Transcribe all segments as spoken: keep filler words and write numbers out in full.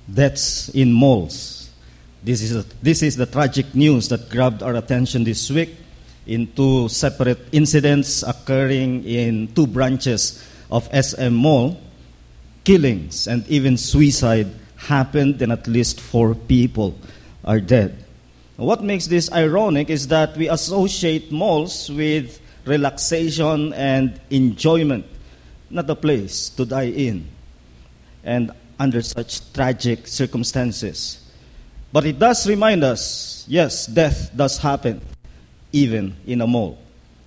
deaths in malls. This is, a, this is the tragic news that grabbed our attention this week in two separate incidents occurring in two branches of S M Mall. Killings and even suicide happened, and at least four people are dead. What makes this ironic is that we associate malls with relaxation and enjoyment, not a place to die in, and under such tragic circumstances. But it does remind us, yes, death does happen, even in a mall.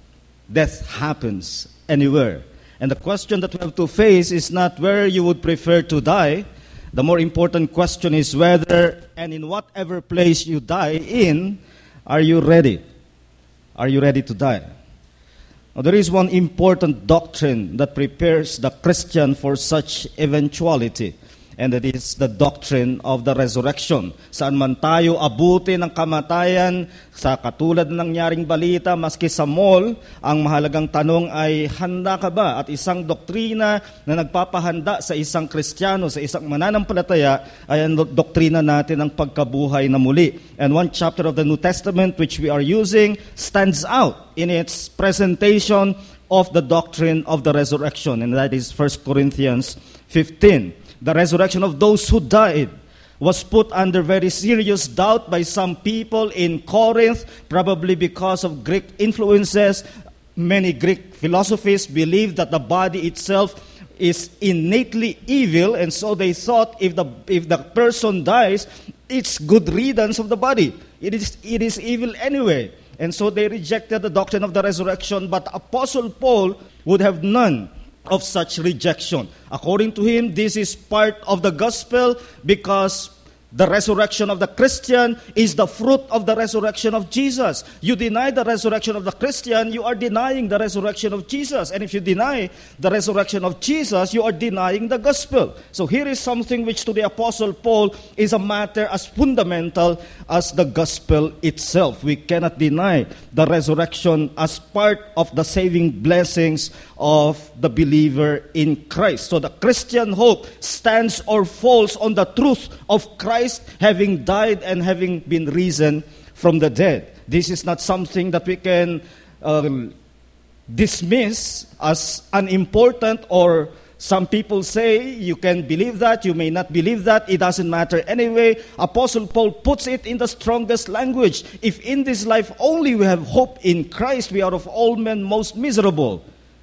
Death happens anywhere. And the question that we have to face is not where you would prefer to die. The more important question is whether and in whatever place you die in, are you ready? Are you ready to die? Now, there is one important doctrine that prepares the Christian for such eventuality, and that is the doctrine of the resurrection. Saan man tayo abuti ng kamatayan, sa katulad ng nangyaring balita, maski sa mall, ang mahalagang tanong ay, handa ka ba? At isang doktrina na nagpapahanda sa isang Kristiyano, sa isang mananampalataya, ay ang doktrina natin ng pagkabuhay na muli. And one chapter of the New Testament which we are using stands out in its presentation of the doctrine of the resurrection, and that is First Corinthians fifteen. The resurrection of those who died was put under very serious doubt by some people in Corinth, probably because of Greek influences. Many Greek philosophies believed that the body itself is innately evil, and so they thought if the if the person dies, it's good riddance of the body. It is it is evil anyway. And so they rejected the doctrine of the resurrection, but Apostle Paul would have none of such rejection. According to him, this is part of the gospel because the resurrection of the Christian is the fruit of the resurrection of Jesus. You deny the resurrection of the Christian, you are denying the resurrection of Jesus. And if you deny the resurrection of Jesus, you are denying the gospel. So here is something which to the Apostle Paul is a matter as fundamental as the gospel itself. We cannot deny the resurrection as part of the saving blessings of the believer in Christ. So the Christian hope stands or falls on the truth of Christ having died and having been risen from the dead. This is not something that we can uh, dismiss as unimportant, or some people say you can believe that, you may not believe that, it doesn't matter anyway. Apostle Paul puts it in the strongest language. If in this life only we have hope in Christ, we are of all men most miserable.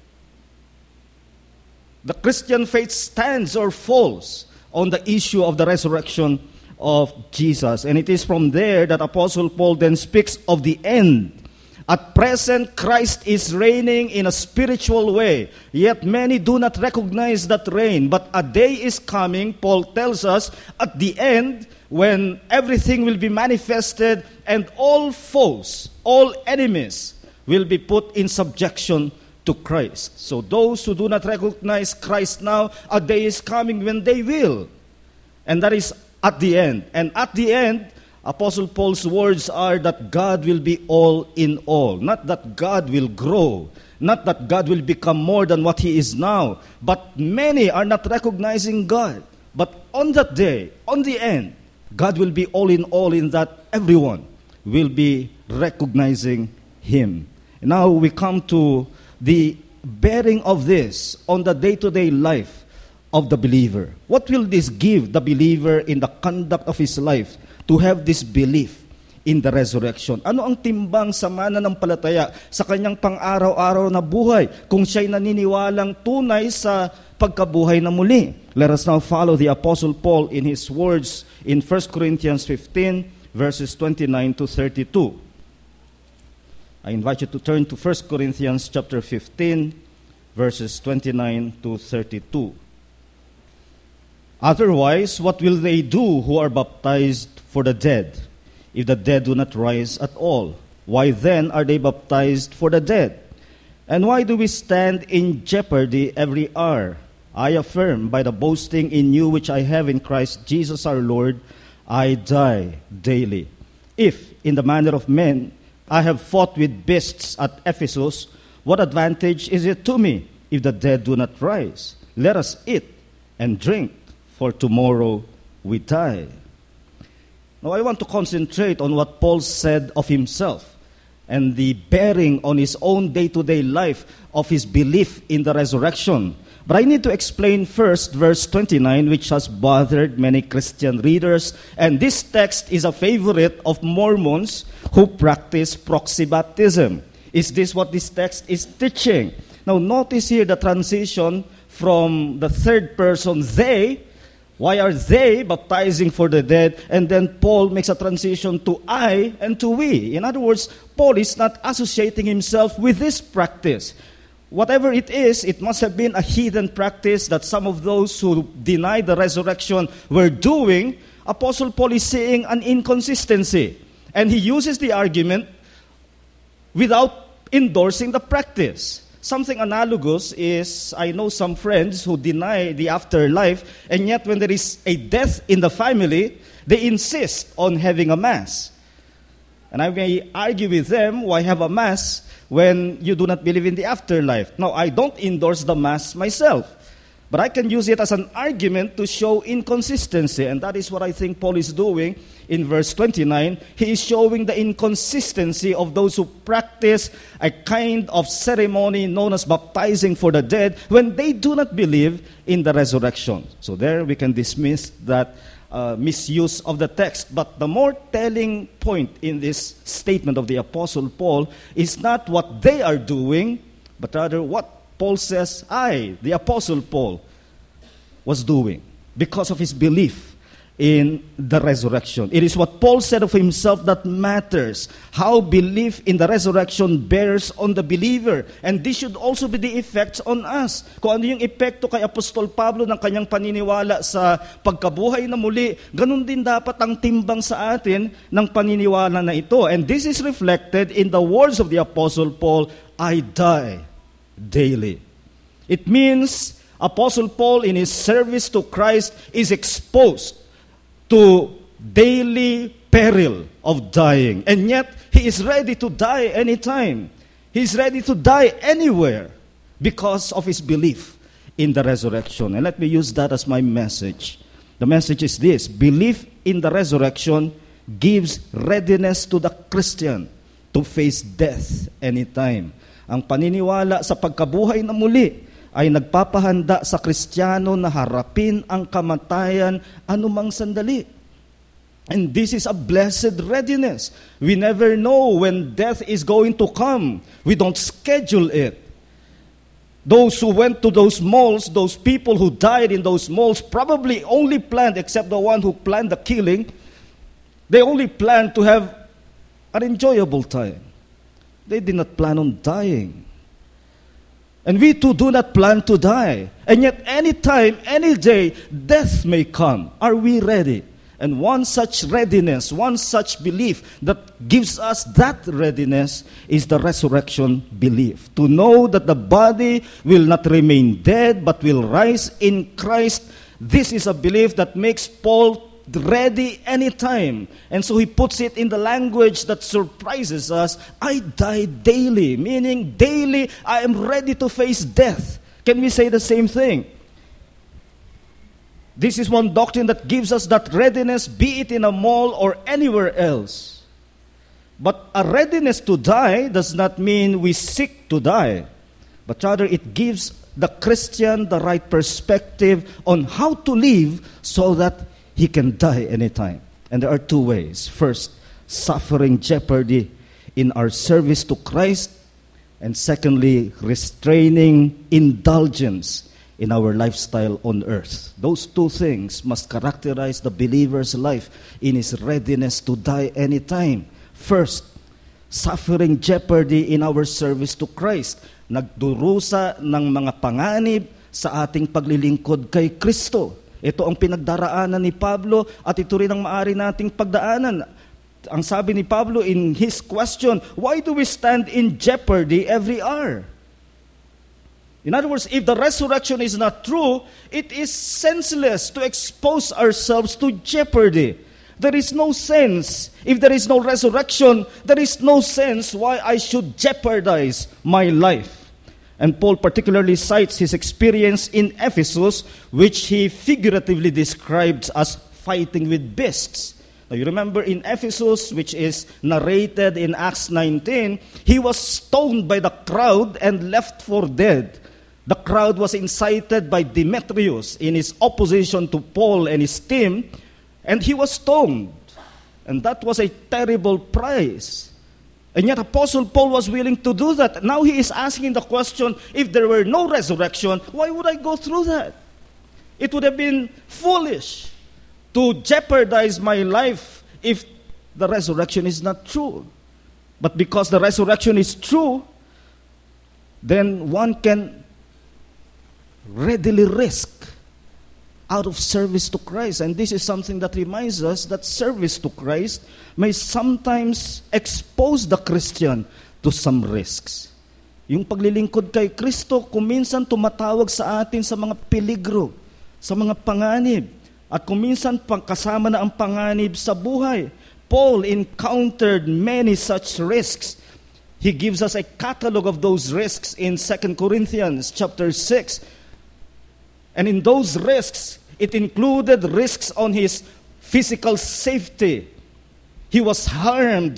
The Christian faith stands or falls on the issue of the resurrection of Jesus. And it is from there that Apostle Paul then speaks of the end. At present, Christ is reigning in a spiritual way, yet many do not recognize that reign. But a day is coming, Paul tells us, at the end, when everything will be manifested and all foes, all enemies will be put in subjection to Christ. So those who do not recognize Christ now, a day is coming when they will. And that is at the end. And at the end, Apostle Paul's words are that God will be all in all. Not that God will grow. Not that God will become more than what He is now. But many are not recognizing God. But on that day, on the end, God will be all in all, in that everyone will be recognizing Him. Now we come to the bearing of this on the day-to-day life of the believer. What will this give the believer in the conduct of his life to have this belief in the resurrection? Ano ang timbang sa mananampalataya sa kanyang pang-araw-araw na buhay kung siya'y naniniwalang tunay sa pagkabuhay na muli? Let us now follow the Apostle Paul in his words in First Corinthians fifteen, verses twenty-nine to thirty-two. I invite you to turn to First Corinthians chapter fifteen, verses twenty-nine to thirty-two. Otherwise, what will they do who are baptized for the dead, if the dead do not rise at all? Why then are they baptized for the dead? And why do we stand in jeopardy every hour? I affirm by the boasting in you which I have in Christ Jesus our Lord, I die daily. If, in the manner of men, I have fought with beasts at Ephesus, what advantage is it to me if the dead do not rise? Let us eat and drink, for tomorrow we die. Now, I want to concentrate on what Paul said of himself and the bearing on his own day-to-day life of his belief in the resurrection. But I need to explain first verse twenty-nine, which has bothered many Christian readers. And this text is a favorite of Mormons who practice proxy baptism. Is this what this text is teaching? Now, notice here the transition from the third person, they. Why are they baptizing for the dead? And then Paul makes a transition to I and to we. In other words, Paul is not associating himself with this practice. Whatever it is, it must have been a heathen practice that some of those who deny the resurrection were doing. Apostle Paul is seeing an inconsistency. And he uses the argument without endorsing the practice. Something analogous is, I know some friends who deny the afterlife, and yet when there is a death in the family, they insist on having a mass. And I may argue with them, why have a mass when you do not believe in the afterlife? Now, I don't endorse the mass myself, but I can use it as an argument to show inconsistency, and that is what I think Paul is doing in verse twenty-nine. He is showing the inconsistency of those who practice a kind of ceremony known as baptizing for the dead when they do not believe in the resurrection. So there we can dismiss that uh, misuse of the text. But the more telling point in this statement of the Apostle Paul is not what they are doing, but rather what Paul says I, the Apostle Paul, was doing because of his belief in the resurrection. It is what Paul said of himself that matters. How belief in the resurrection bears on the believer. And this should also be the effects on us. Kung ano yung epekto kay Apostol Pablo ng kanyang paniniwala sa pagkabuhay na muli, ganun din dapat ang timbang sa atin ng paniniwala na ito. And this is reflected in the words of the Apostle Paul, I die daily. It means Apostle Paul in his service to Christ is exposed to daily peril of dying. And yet, he is ready to die anytime. He is ready to die anywhere because of his belief in the resurrection. And let me use that as my message. The message is this: belief in the resurrection gives readiness to the Christian to face death anytime. Ang paniniwala sa pagkabuhay na muli ay nagpapahanda sa Kristiyano na harapin ang kamatayan anumang sandali. And this is a blessed readiness. We never know when death is going to come. We don't schedule it. Those who went to those malls, those people who died in those malls, probably only planned, except the one who planned the killing, they only planned to have an enjoyable time. They did not plan on dying. And we too do not plan to die. And yet any time, any day, death may come. Are we ready? And one such readiness, one such belief that gives us that readiness is the resurrection belief. To know that the body will not remain dead but will rise in Christ. This is a belief that makes Paul ready anytime. And so he puts it in the language that surprises us. I die daily, meaning daily I am ready to face death. Can we say the same thing? This is one doctrine that gives us that readiness, be it in a mall or anywhere else. But a readiness to die does not mean we seek to die, but rather it gives the Christian the right perspective on how to live so that he can die anytime. And there are two ways. First, suffering jeopardy in our service to Christ. And secondly, restraining indulgence in our lifestyle on earth. Those two things must characterize the believer's life in his readiness to die anytime. First, suffering jeopardy in our service to Christ. Nagdurusa ng mga panganib sa ating paglilingkod kay Kristo. Ito ang pinagdaraanan ni Pablo at ito rin ang maaari nating pagdaanan. Ang sabi ni Pablo in his question, why do we stand in jeopardy every hour? In other words, if the resurrection is not true, it is senseless to expose ourselves to jeopardy. There is no sense. If there is no resurrection, there is no sense why I should jeopardize my life. And Paul particularly cites his experience in Ephesus, which he figuratively describes as fighting with beasts. Now, you remember in Ephesus, which is narrated in Acts nineteen, he was stoned by the crowd and left for dead. The crowd was incited by Demetrius in his opposition to Paul and his team, and he was stoned. And that was a terrible price. And yet Apostle Paul was willing to do that. Now he is asking the question, if there were no resurrection, why would I go through that? It would have been foolish to jeopardize my life if the resurrection is not true. But because the resurrection is true, then one can readily risk out of service to Christ. And this is something that reminds us that service to Christ may sometimes expose the Christian to some risks. Yung paglilingkod kay Kristo, kuminsan tumatawag sa atin sa mga peligro, sa mga panganib, at kuminsan kasama na ang panganib sa buhay. Paul encountered many such risks. He gives us a catalog of those risks in Second Corinthians chapter six. And in those risks, it included risks on his physical safety. He was harmed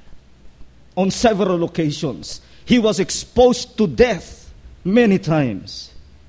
on several occasions. He was exposed to death many times.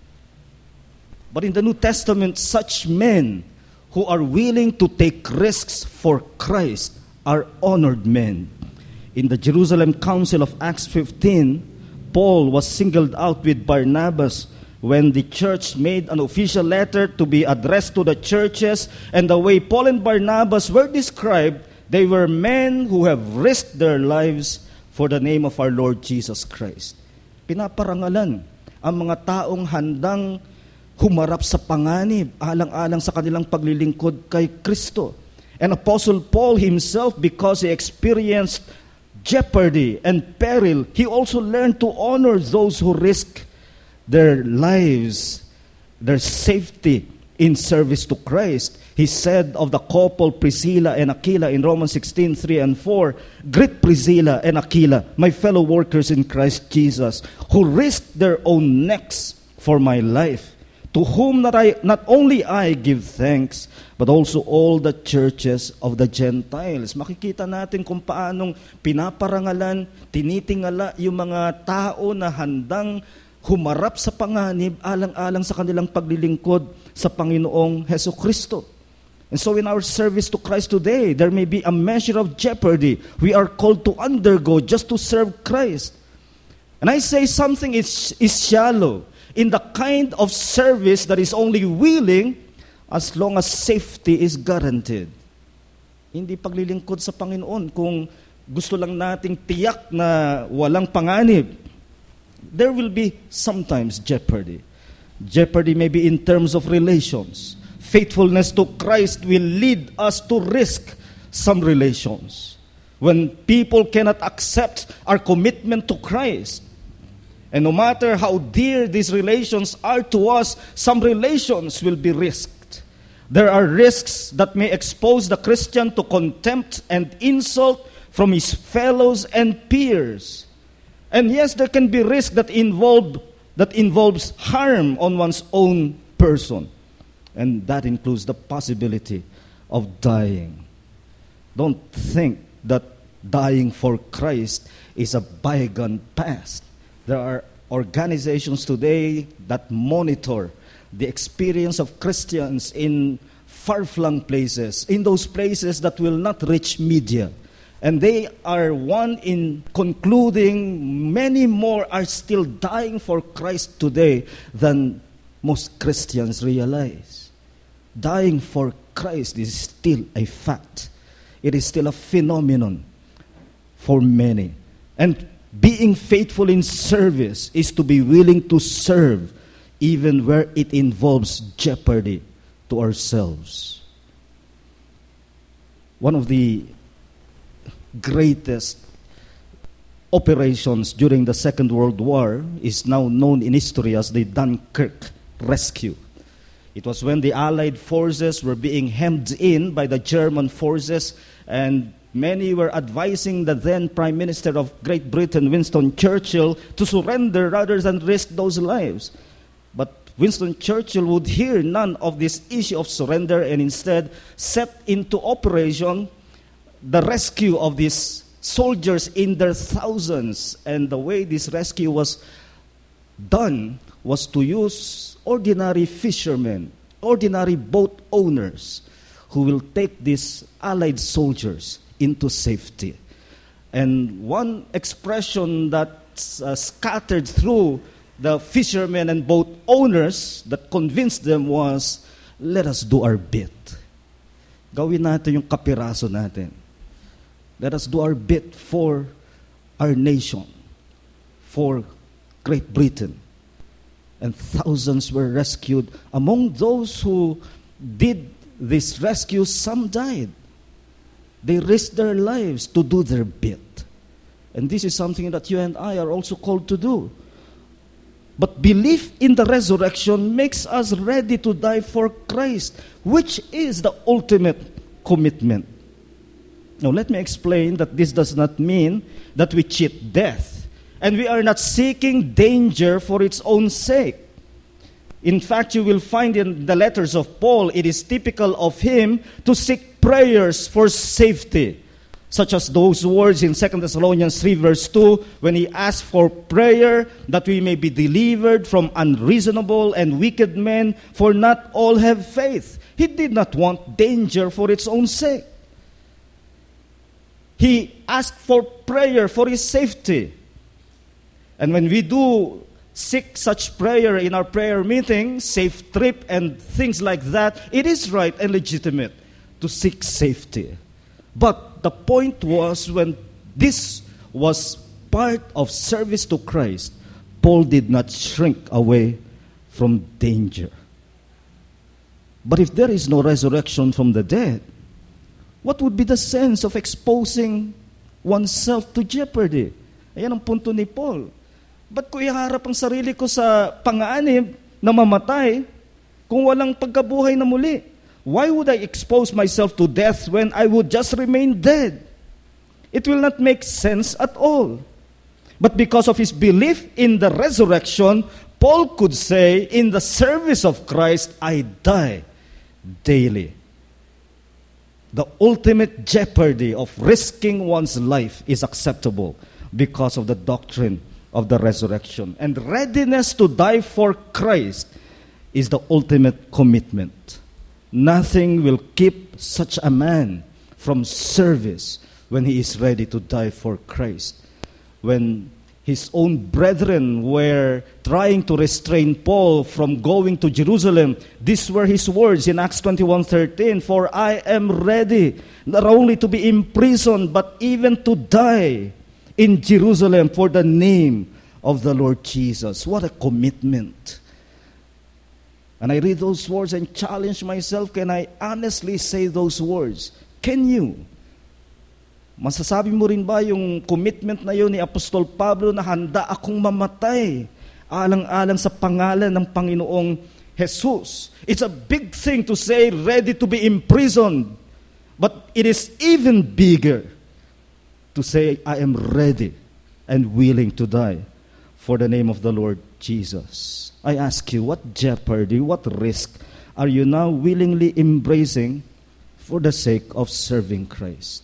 But in the New Testament, such men who are willing to take risks for Christ are honored men. In the Jerusalem Council of Acts fifteen, Paul was singled out with Barnabas when the church made an official letter to be addressed to the churches, and the way Paul and Barnabas were described, they were men who have risked their lives for the name of our Lord Jesus Christ. Pinaparangalan ang mga taong handang humarap sa panganib, alang-alang sa kanilang paglilingkod kay Kristo. And Apostle Paul himself, because he experienced jeopardy and peril, he also learned to honor those who risk their lives, their safety in service to Christ. He said of the couple Priscilla and Aquila in Romans sixteen, three and four, "Greet Priscilla and Aquila, my fellow workers in Christ Jesus, who risked their own necks for my life, to whom not, I, not only I give thanks, but also all the churches of the Gentiles." Makikita natin kung paanong pinaparangalan, tinitingala yung mga tao na handang humarap sa panganib alang-alang sa kanilang paglilingkod sa Panginoong Hesukristo. And so in our service to Christ today, there may be a measure of jeopardy we are called to undergo just to serve Christ. And I say something is, is shallow in the kind of service that is only willing as long as safety is guaranteed. Hindi paglilingkod sa Panginoon kung gusto lang nating tiyak na walang panganib. There will be sometimes jeopardy. Jeopardy may be in terms of relations. Faithfulness to Christ will lead us to risk some relations. When people cannot accept our commitment to Christ, and no matter how dear these relations are to us, some relations will be risked. There are risks that may expose the Christian to contempt and insult from his fellows and peers. And yes, there can be risk that involve that involves harm on one's own person. And that includes the possibility of dying. Don't think that dying for Christ is a bygone past. There are organizations today that monitor the experience of Christians in far-flung places, in those places that will not reach media. And they are one in concluding many more are still dying for Christ today than most Christians realize. Dying for Christ is still a fact. It is still a phenomenon for many. And being faithful in service is to be willing to serve even where it involves jeopardy to ourselves. One of the greatest operations during the Second World War is now known in history as the Dunkirk Rescue. It was when the Allied forces were being hemmed in by the German forces, and many were advising the then Prime Minister of Great Britain, Winston Churchill, to surrender rather than risk those lives. But Winston Churchill would hear none of this issue of surrender and instead set into operation the rescue of these soldiers in their thousands. And the way this rescue was done was to use ordinary fishermen, ordinary boat owners who will take these allied soldiers into safety. And one expression that's uh, scattered through the fishermen and boat owners that convinced them was, let us do our bit. Gawin natin yung kapiraso natin. Let us do our bit for our nation, for Great Britain. And thousands were rescued. Among those who did this rescue, some died. They risked their lives to do their bit. And this is something that you and I are also called to do. But belief in the resurrection makes us ready to die for Christ, which is the ultimate commitment. Now, let me explain that this does not mean that we cheat death. And we are not seeking danger for its own sake. In fact, you will find in the letters of Paul, it is typical of him to seek prayers for safety, such as those words in Second Thessalonians three verse two, when he asked for prayer that we may be delivered from unreasonable and wicked men, for not all have faith. He did not want danger for its own sake. He asked for prayer for his safety. And when we do seek such prayer in our prayer meeting, safe trip and things like that, it is right and legitimate to seek safety. But the point was, when this was part of service to Christ, Paul did not shrink away from danger. But if there is no resurrection from the dead, what would be the sense of exposing oneself to jeopardy? Ayan ang punto ni Paul. Ba't ko iharap ang sarili ko sa panganib na mamatay kung walang pagkabuhay na muli? Why would I expose myself to death when I would just remain dead? It will not make sense at all. But because of his belief in the resurrection, Paul could say, in the service of Christ, I die daily. The ultimate jeopardy of risking one's life is acceptable because of the doctrine of the resurrection. And readiness to die for Christ is the ultimate commitment. Nothing will keep such a man from service when he is ready to die for Christ. When his own brethren were trying to restrain Paul from going to Jerusalem, these were his words in Acts twenty-one thirteen, "For I am ready not only to be imprisoned, but even to die in Jerusalem for the name of the Lord Jesus." What a commitment. And I read those words and challenge myself, can I honestly say those words? Can you? Masasabi mo rin ba yung commitment na yun ni Apostol Pablo na handa akong mamatay alang-alang sa pangalan ng Panginoong Jesus? It's a big thing to say ready to be imprisoned, but it is even bigger to say I am ready and willing to die for the name of the Lord Jesus. I ask you, what jeopardy, what risk are you now willingly embracing for the sake of serving Christ?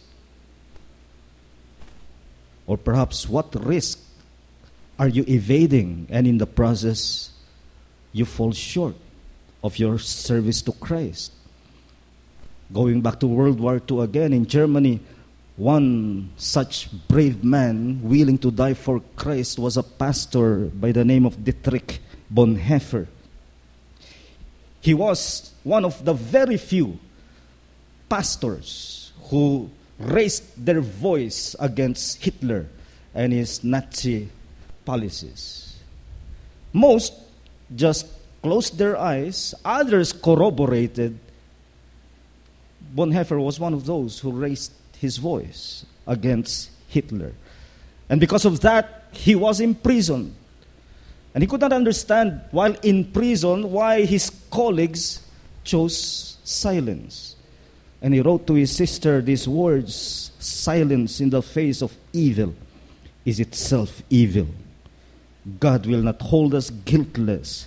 Or perhaps what risk are you evading, and in the process you fall short of your service to Christ? Going back to World War Two again, in Germany, one such brave man willing to die for Christ was a pastor by the name of Dietrich Bonhoeffer. He was one of the very few pastors who raised their voice against Hitler and his Nazi policies. Most just closed their eyes. Others corroborated. Bonhoeffer was one of those who raised his voice against Hitler. And because of that, he was imprisoned. And he could not understand, while in prison, why his colleagues chose silence. And he wrote to his sister these words, "Silence in the face of evil is itself evil. God will not hold us guiltless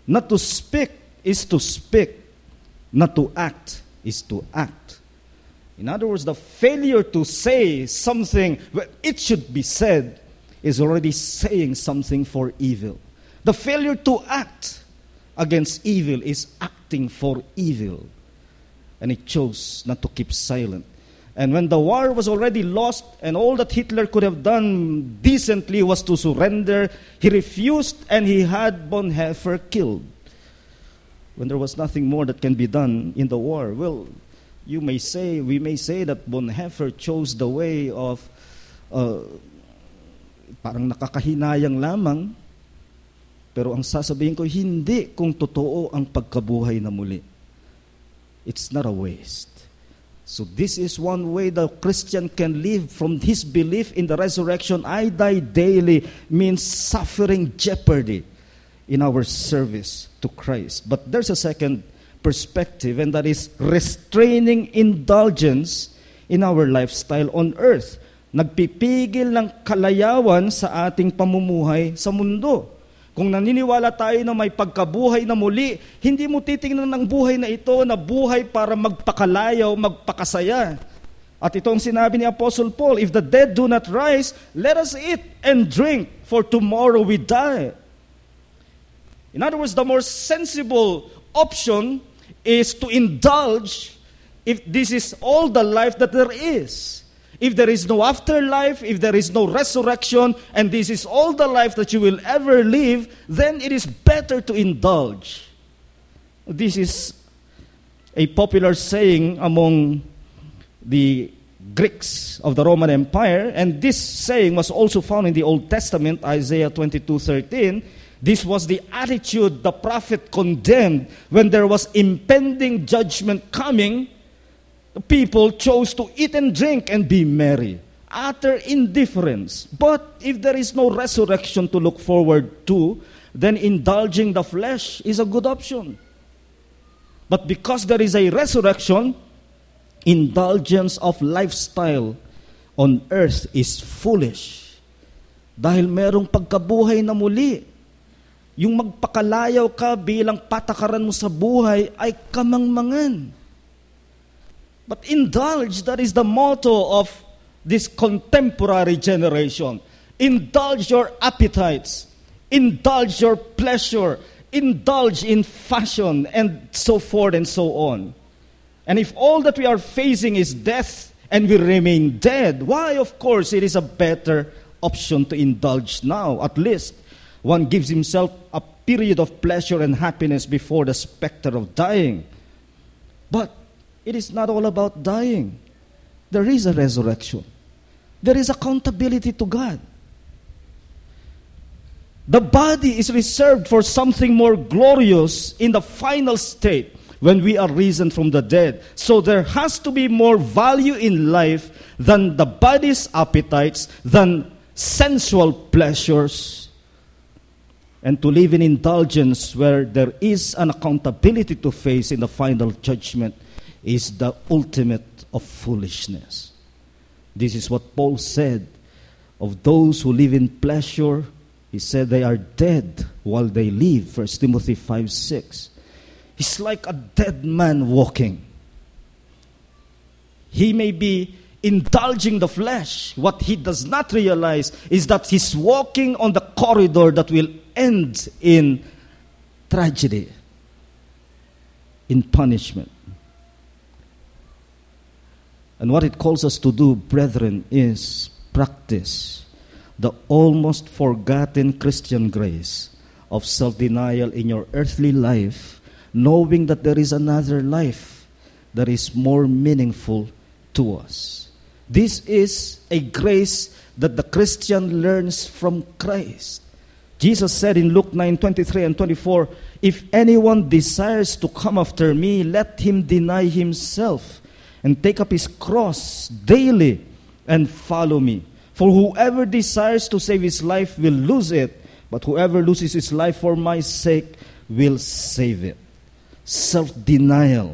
Not to speak is to speak. Not to act is to act. In other words, the failure to say something where it should be said is already saying something for evil. The failure to act against evil is acting for evil. And he chose not to keep silent. And when the war was already lost and all that Hitler could have done decently was to surrender, he refused and he had Bonhoeffer killed. When there was nothing more that can be done in the war, well, you may say, we may say that Bonhoeffer chose the way of uh, parang nakakahinayang lamang, pero ang sasabihin ko, hindi kung totoo ang pagkabuhay na muli. It's not a waste. So this is one way the Christian can live from his belief in the resurrection. I die daily means suffering jeopardy in our service to Christ. But there's a second perspective, and that is restraining indulgence in our lifestyle on earth. Nagpipigil ng kalayawan sa ating pamumuhay sa mundo. Kung naniniwala tayo na may pagkabuhay na muli, hindi mo titingnan ng buhay na ito na buhay para magpakalayaw, magpakasaya. At ito ang sinabi ni Apostle Paul, if the dead do not rise, let us eat and drink, for tomorrow we die. In other words, the more sensible option is to indulge if this is all the life that there is. If there is no afterlife, if there is no resurrection, and this is all the life that you will ever live, then it is better to indulge. This is a popular saying among the Greeks of the Roman Empire, and this saying was also found in the Old Testament, Isaiah twenty-two thirteen. This was the attitude the prophet condemned when there was impending judgment coming. The people chose to eat and drink and be merry. Utter indifference. But if there is no resurrection to look forward to, then indulging the flesh is a good option. But because there is a resurrection, indulgence of lifestyle on earth is foolish. Dahil merong pagkabuhay na muli. Yung magpakalayaw ka bilang patakaran mo sa buhay ay kamangmangan. But indulge, that is the motto of this contemporary generation. Indulge your appetites. Indulge your pleasure. Indulge in fashion, and so forth and so on. And if all that we are facing is death and we remain dead, why, of course, it is a better option to indulge now. At least one gives himself a period of pleasure and happiness before the specter of dying. But it is not all about dying. There is a resurrection. There is accountability to God. The body is reserved for something more glorious in the final state when we are risen from the dead. So there has to be more value in life than the body's appetites, than sensual pleasures. And to live in indulgence where there is an accountability to face in the final judgment is the ultimate of foolishness. This is what Paul said of those who live in pleasure. He said they are dead while they live. First Timothy five six. He's like a dead man walking. He may be indulging the flesh. What he does not realize is that he's walking on the corridor that will end in tragedy, in punishment. And what it calls us to do, brethren, is practice the almost forgotten Christian grace of self-denial in your earthly life, knowing that there is another life that is more meaningful to us. This is a grace that the Christian learns from Christ. Jesus said in Luke nine twenty-three and twenty-four, if anyone desires to come after me, let him deny himself and take up his cross daily and follow me. For whoever desires to save his life will lose it, but whoever loses his life for my sake will save it. Self-denial.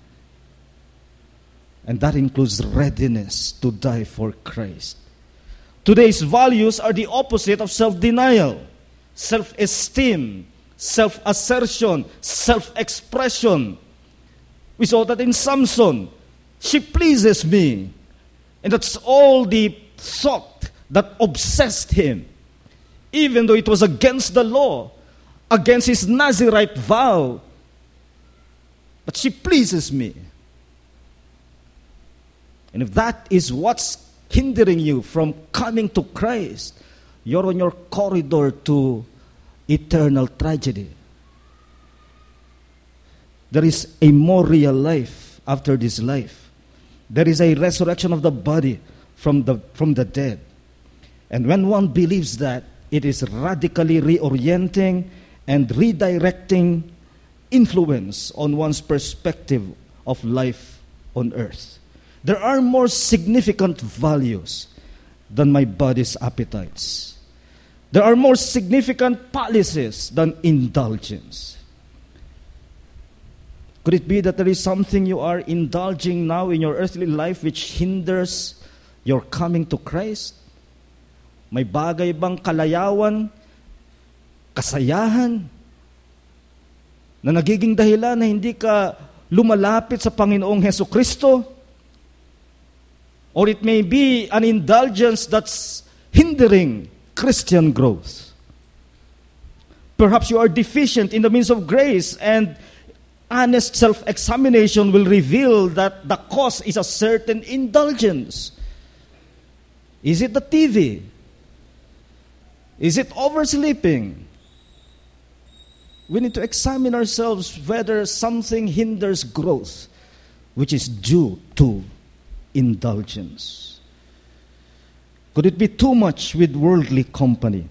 And that includes readiness to die for Christ. Today's values are the opposite of self-denial. Self-esteem, self-assertion, self-expression. We saw that in Samson. She pleases me. And that's all the thought that obsessed him. Even though it was against the law, against his Nazirite vow. But she pleases me. And if that is what's hindering you from coming to Christ, you're on your corridor to eternal tragedy. There is a more real life after this life. There is a resurrection of the body from the, from the dead. And when one believes that, it is radically reorienting and redirecting influence on one's perspective of life on earth. There are more significant values than my body's appetites. There are more significant policies than indulgence. Could it be that there is something you are indulging now in your earthly life which hinders your coming to Christ? May bagay bang kalayawan, kasayahan, na nagiging dahilan na hindi ka lumalapit sa Panginoong Hesukristo? Or it may be an indulgence that's hindering Christian growth. Perhaps you are deficient in the means of grace, and honest self-examination will reveal that the cause is a certain indulgence. Is it the T V? Is it oversleeping? We need to examine ourselves whether something hinders growth, which is due to indulgence. Could it be too much with worldly company?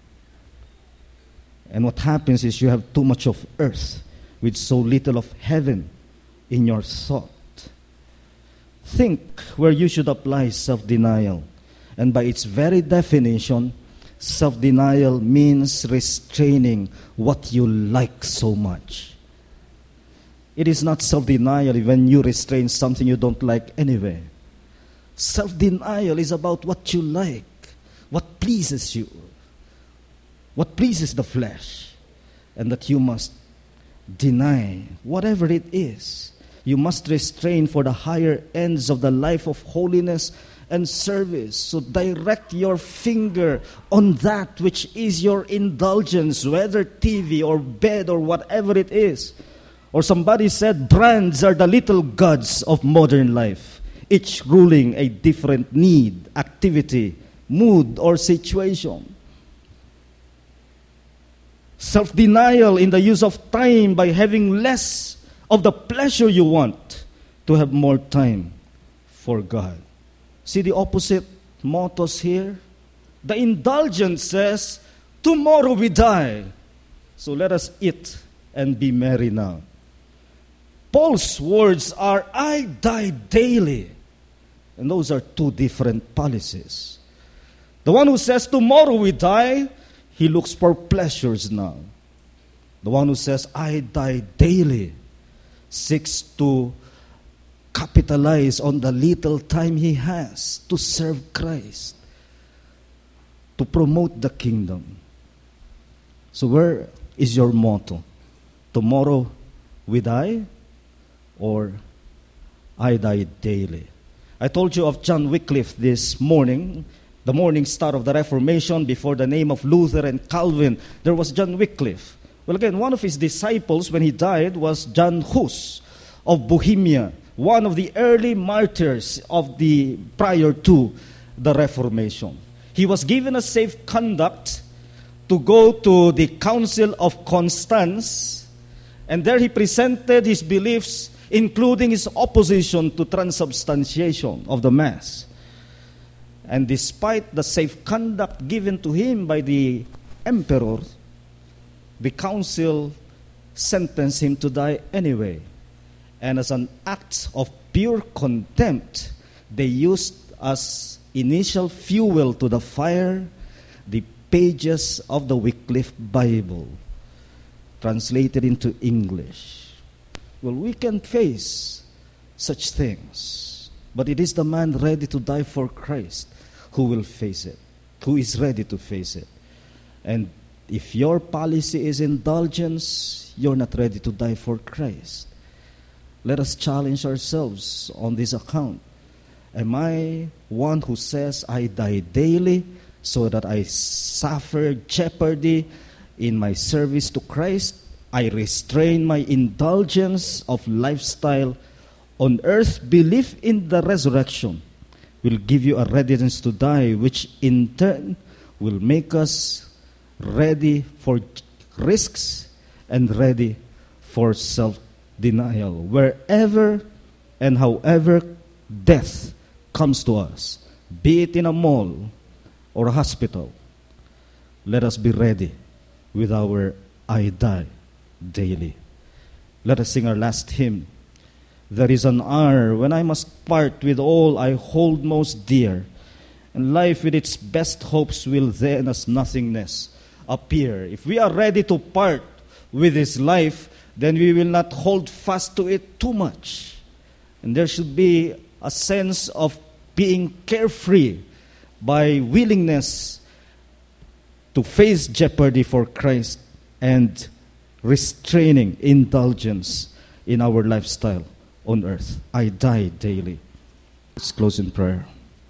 And what happens is you have too much of earth with so little of heaven in your thought. Think where you should apply self-denial. And by its very definition, self-denial means restraining what you like so much. It is not self-denial when you restrain something you don't like anyway. Self-denial is about what you like, what pleases you, what pleases the flesh, and that you must deny whatever it is. You must restrain for the higher ends of the life of holiness and service. So direct your finger on that which is your indulgence, whether T V or bed or whatever it is. Or somebody said brands are the little gods of modern life, each ruling a different need, activity, mood, or situation. Self-denial in the use of time by having less of the pleasure you want to have more time for God. See the opposite mottos here? The indulgence says, tomorrow we die, so let us eat and be merry now. Paul's words are, I die daily. And those are two different policies. The one who says, tomorrow we die, he looks for pleasures now. The one who says, I die daily, seeks to capitalize on the little time he has to serve Christ, to promote the kingdom. So where is your motto? Tomorrow we die, or I die daily? I told you of John Wycliffe this morning, the morning star of the Reformation. Before the name of Luther and Calvin, there was John Wycliffe. Well, again, one of his disciples when he died was Jan Hus of Bohemia, one of the early martyrs of the prior to the Reformation. He was given a safe conduct to go to the Council of Constance, and there he presented his beliefs, including his opposition to transubstantiation of the Mass. And despite the safe conduct given to him by the emperor, the council sentenced him to die anyway. And as an act of pure contempt, they used as initial fuel to the fire the pages of the Wycliffe Bible, translated into English. Well, we can face such things, but it is the man ready to die for Christ who will face it, who is ready to face it. And if your policy is indulgence, you're not ready to die for Christ. Let us challenge ourselves on this account. Am I one who says I die daily so that I suffer jeopardy in my service to Christ? I restrain my indulgence of lifestyle on earth. Belief in the resurrection will give you a readiness to die, which in turn will make us ready for risks and ready for self-denial. Wherever and however death comes to us, be it in a mall or a hospital, let us be ready with our I die daily. Let us sing our last hymn. There is an hour when I must part with all I hold most dear, and life with its best hopes will then as nothingness appear. If we are ready to part with this life, then we will not hold fast to it too much. And there should be a sense of being carefree by willingness to face jeopardy for Christ and restraining indulgence in our lifestyle on earth. I die daily. Let's close in prayer.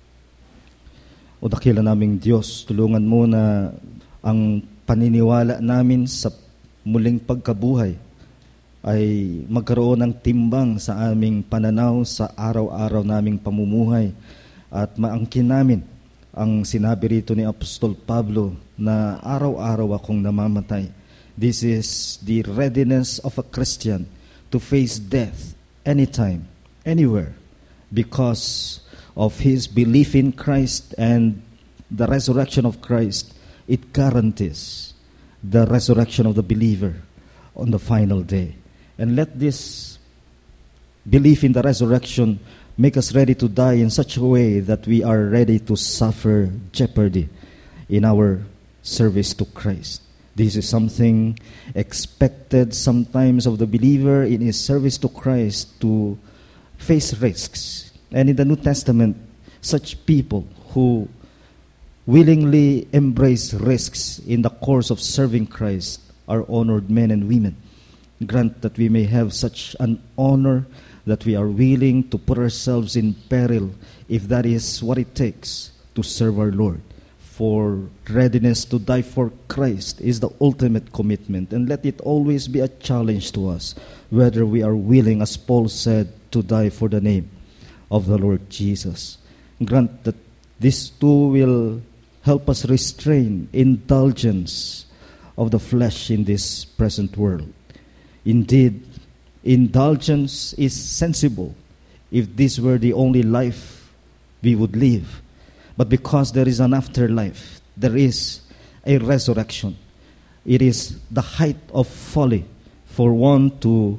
O dakila naming Diyos, tulungan mo na ang paniniwala namin sa muling pagkabuhay ay magkaroon ng timbang sa aming pananaw sa araw-araw naming pamumuhay at maangkin namin ang sinabi rito ni Apostol Pablo na araw-araw akong namamatay. This is the readiness of a Christian to face death anytime, anywhere, because of his belief in Christ and the resurrection of Christ. It guarantees the resurrection of the believer on the final day. And let this belief in the resurrection make us ready to die in such a way that we are ready to suffer jeopardy in our service to Christ. This is something expected sometimes of the believer in his service to Christ, to face risks. And in the New Testament, such people who willingly embrace risks in the course of serving Christ are honored men and women. Grant that we may have such an honor that we are willing to put ourselves in peril if that is what it takes to serve our Lord. For readiness to die for Christ is the ultimate commitment, and let it always be a challenge to us whether we are willing, as Paul said, to die for the name of the Lord Jesus. Grant that this too will help us restrain indulgence of the flesh in this present world. Indeed, indulgence is sensible if this were the only life we would live. But because there is an afterlife, there is a resurrection. It is the height of folly for one to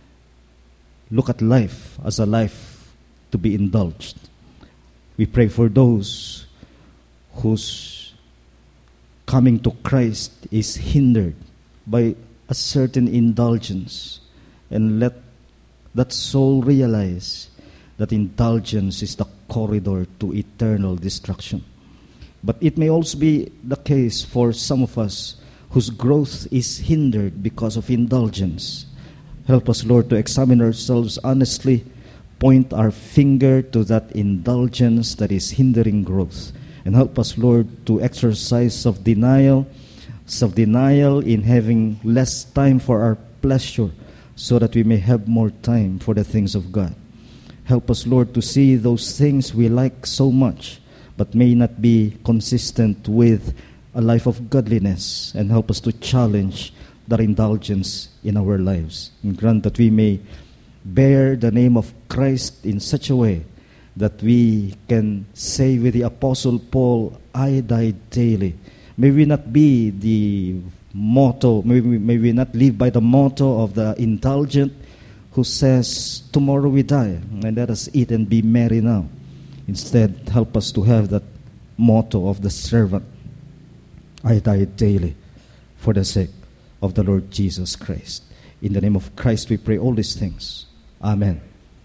look at life as a life to be indulged. We pray for those whose coming to Christ is hindered by a certain indulgence, and let that soul realize that indulgence is the corridor to eternal destruction. But it may also be the case for some of us whose growth is hindered because of indulgence. Help us, Lord, to examine ourselves honestly, point our finger to that indulgence that is hindering growth, and help us, Lord, to exercise self-denial, self-denial in having less time for our pleasure so that we may have more time for the things of God. Help us, Lord, to see those things we like so much but may not be consistent with a life of godliness, and help us to challenge that indulgence in our lives. And grant that we may bear the name of Christ in such a way that we can say with the Apostle Paul, I die daily. May we not be the motto, may we, may we not live by the motto of the indulgent who says, tomorrow we die, and let us eat and be merry now. Instead, help us to have that motto of the servant, I die daily for the sake of the Lord Jesus Christ. In the name of Christ we pray all these things. Amen.